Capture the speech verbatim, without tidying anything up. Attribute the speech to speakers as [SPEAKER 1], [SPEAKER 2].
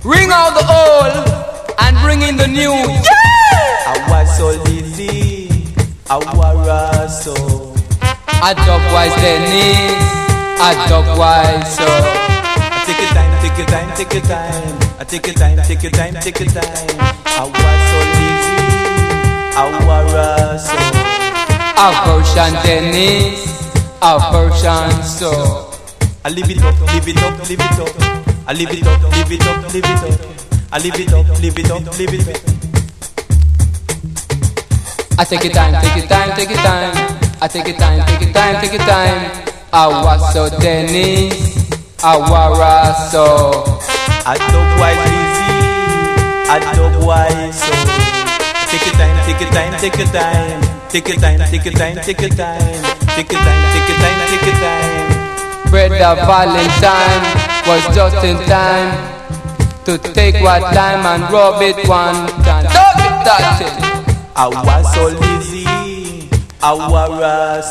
[SPEAKER 1] Ring out the old and bring in the new. Yeah!
[SPEAKER 2] I was so lazy, I was so.
[SPEAKER 1] A dog wise Dennis, a dog wise so.
[SPEAKER 2] Take your time, take your time, take your time. I take your time, take your time, take your time. I was so lazy, I was so.
[SPEAKER 1] A version Dennis, a version so.
[SPEAKER 2] I live it up, live it up, live it up. I live it up, live it up, live it up. I live it up, live it up, live it up.
[SPEAKER 1] I take your time, take your time, take your time. I take your time, take your time, take your time. I was so Dennis, I was so.
[SPEAKER 2] I dog wise easy, I dog wise so. Take your time, take your time, take your time. Take your time, take your time, take your time. Take your time, take your time, take your time.
[SPEAKER 1] Brother Valentine was just in time to take what time and rub it one time. Don't be touching.
[SPEAKER 2] I was so lazy, I was